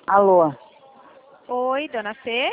Alô? Oi, dona Fê?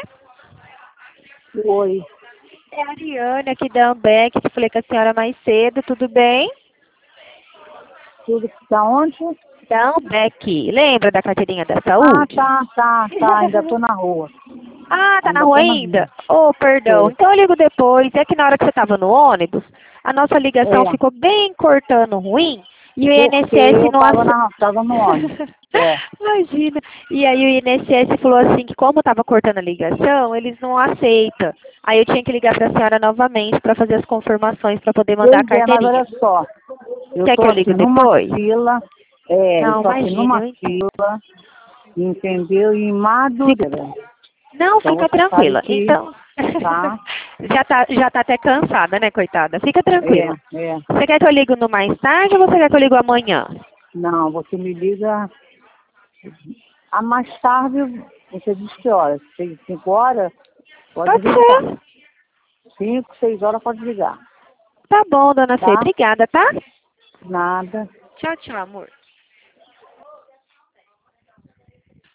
Oi. É a Ariane aqui da Ambeck, que falei com a senhora mais cedo, tudo bem? Tudo da onde? Da Ambeck, lembra da carteirinha da Ah, saúde? tá. Ainda tô na rua. Ah, tá na Ainda rua tô na rua. ainda? Oh, perdão. Tô. Então eu ligo depois. É que na hora que você estava no ônibus, a nossa ligação É, ficou bem cortando ruim e o porque INSS eu não aceita. tava no ônibus. É. Imagina. E aí o INSS falou assim que como estava cortando a ligação, eles não aceitam. Aí eu tinha que ligar para a senhora novamente para fazer as confirmações para poder mandar a Pois é, mas carteirinha. olha só. Eu Quer tô que eu aqui ligo numa depois? fila. Eu Não, tô aqui imagina, numa eu entendo. fila, entendeu? Em Fica, Madureira. não, Então fica você sabe tranquila. que, Então, tá? já tá até cansada, né, coitada? Fica tranquila. É. Você quer que eu ligo no mais tarde ou você quer que eu ligo amanhã? Não, você me liga a mais tarde, você diz que horas? 5 horas? Pode Pode ligar. ser. 5, 6 horas pode ligar. Tá bom, dona Fê. Tá? Obrigada, tá? Nada. Tchau, tchau, amor.